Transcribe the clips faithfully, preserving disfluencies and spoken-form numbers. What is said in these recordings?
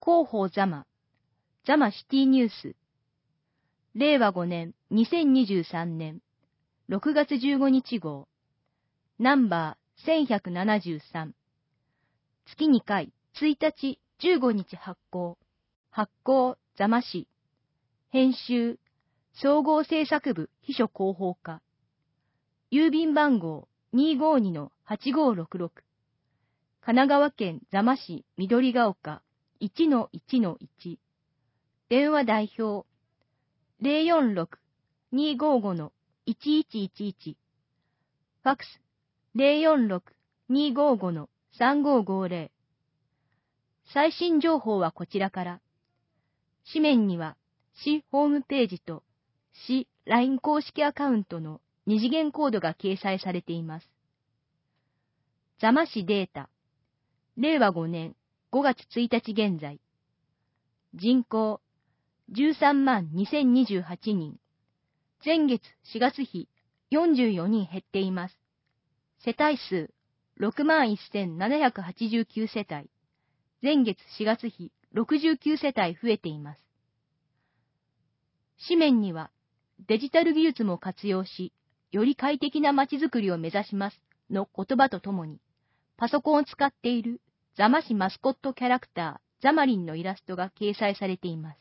広報ザマ、ザマシティニュース、れいわごねんにせんにじゅうさんねんろくがつじゅうごにち号、ナンバーせんひゃくななじゅうさん、月にかい、ついたちじゅうごにち発行、発行ザマ市、編集、総合制作部秘書広報課、郵便番号 にーごーにのはちごーろくろく、神奈川県座間市緑が丘 いちのいちのいち、電話代表 ゼロよんろく にーごーご のいちいちいちいち、ファックス ゼロよんろく にーごーご のさんごーごーぜろ。最新情報はこちらから。紙面には市ホームページと市 ライン 公式アカウントの二次元コードが掲載されています。座間市データ。れいわごねんごがつついたち現在。人口じゅうさんまんにせんにじゅうはちにん。前月しがつ比よんじゅうよにん減っています。世帯数ろくまんせんななひゃくはちじゅうきゅう世帯。前月しがつ比ろくじゅうきゅう世帯増えています。紙面にはデジタル技術も活用し、より快適な街づくりを目指しますの言葉とともに、パソコンを使っている座間市マスコットキャラクターザマリンのイラストが掲載されています。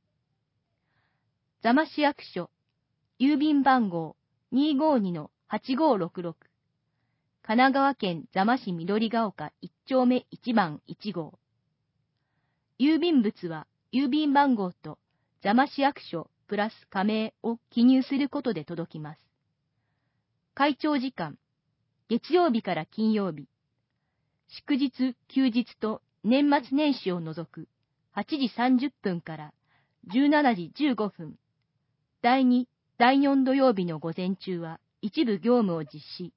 座間市役所、郵便番号 にーごーにのはちごーろくろく、神奈川県座間市緑が丘いっちょうめいちばんいちごう。郵便物は郵便番号と座間市役所プラス加盟を記入することで届きます。開庁時間、月曜日から金曜日、祝日、休日と年末年始を除くはちじさんじゅっぷんからじゅうしちじじゅうごふん、だいに、だいよん土曜日の午前中は一部業務を実施。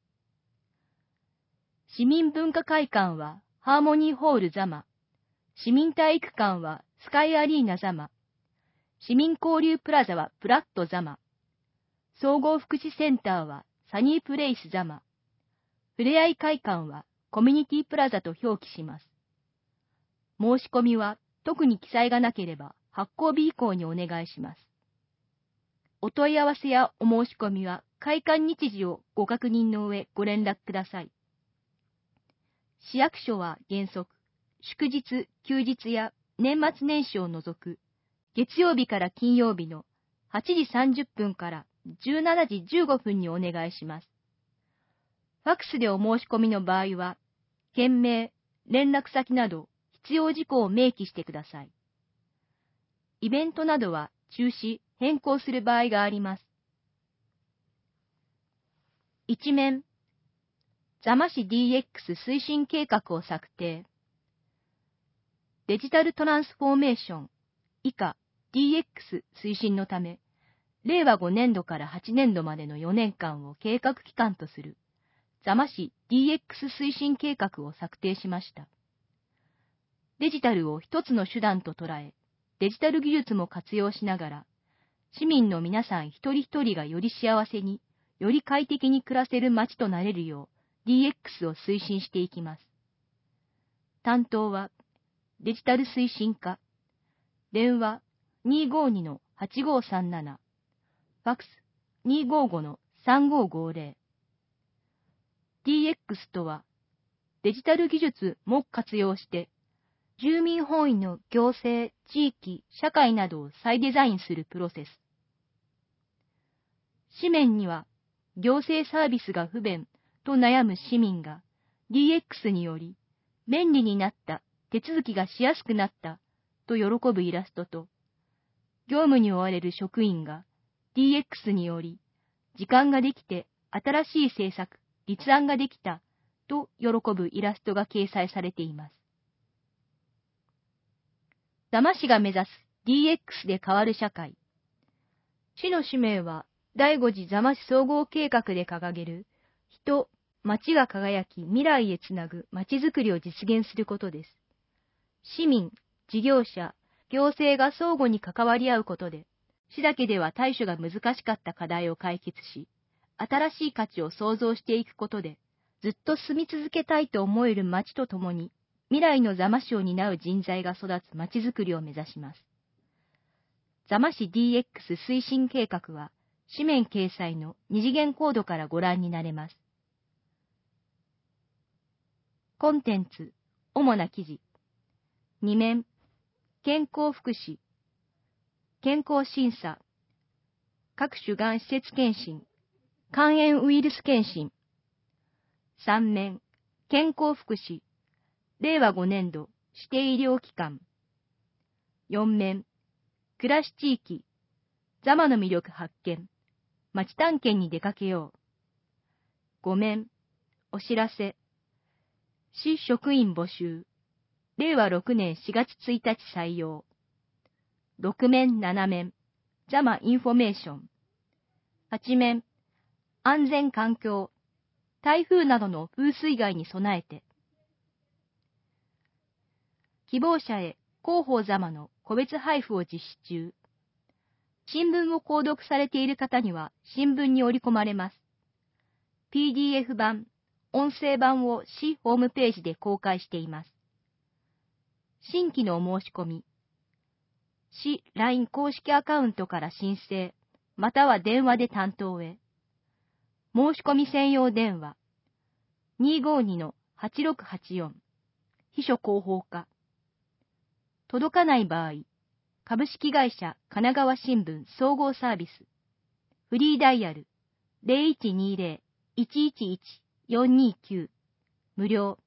市民文化会館はハーモニーホール座間、市民体育館はスカイアリーナ座間、市民交流プラザはプラット座間、総合福祉センターはサニープレイス座間、ふれあい会館はコミュニティプラザと表記します。申し込みは特に記載がなければ発行日以降にお願いします。お問い合わせやお申し込みは開館日時をご確認の上ご連絡ください。市役所は原則、祝日、休日や年末年始を除く月曜日から金曜日のはちじさんじゅっぷんからじゅうしちじじゅうごふんにお願いします。ファックスでお申し込みの場合は、件名、連絡先など必要事項を明記してください。イベントなどは中止、変更する場合があります。一面、座間市 ディーエックス 推進計画を策定。デジタルトランスフォーメーション、以下 ディーエックス 推進のため、れいわごねんどからはちねんどまでのよねんかんを計画期間とする座間市 ディーエックス 推進計画を策定しました。デジタルを一つの手段と捉え、デジタル技術も活用しながら、市民の皆さん一人一人がより幸せに、より快適に暮らせる街となれるよう ディーエックス を推進していきます。担当は、デジタル推進課、電話 にーごーにのはちごーさんなな、ファックス にーごーごのさんごーごーぜろ。ディーエックス とは、デジタル技術も活用して、住民本位の行政、地域、社会などを再デザインするプロセス。紙面には、行政サービスが不便と悩む市民が ディーエックス により便利になった、手続きがしやすくなったと喜ぶイラストと、業務に追われる職員が ディーエックス により時間ができて新しい政策、立案ができたと喜ぶイラストが掲載されています。座間市が目指す ディーエックス で変わる社会。市の使命はだいご次座間市総合計画で掲げる人、町が輝き未来へつなぐ町づくりを実現することです。市民、事業者、行政が相互に関わり合うことで、市だけでは対処が難しかった課題を解決し、新しい価値を創造していくことで、ずっと住み続けたいと思える町とともに、 未来の座間市を担う人材が育つまちづくりを目指します。座間市 ディーエックス 推進計画は、紙面掲載の二次元コードからご覧になれます。コンテンツ、主な記事。に面、健康福祉、健康審査、各種がん施設検診、肝炎ウイルス検診。さん面、健康福祉、れいわごねんど指定医療機関。よん面、暮らし地域、座間の魅力発見、町探検に出かけよう。ご面、お知らせ、市職員募集、れいわろくねんしがつついたち採用。ろく面なな面、座間インフォメーション。はち面、安全環境、台風などの風水害に備えて。希望者へ広報座間の個別配布を実施中。新聞を購読されている方には新聞に織り込まれます。ピーディーエフ 版、音声版を市ホームページで公開しています。新規のお申し込み。市 ライン 公式アカウントから申請、または電話で担当へ。申し込み専用電話。にーごーにのはちろくはちよん。秘書広報課。届かない場合、株式会社神奈川新聞総合サービス。フリーダイヤル ゼロいちにゼロ いちいちいち よんにきゅう。無料。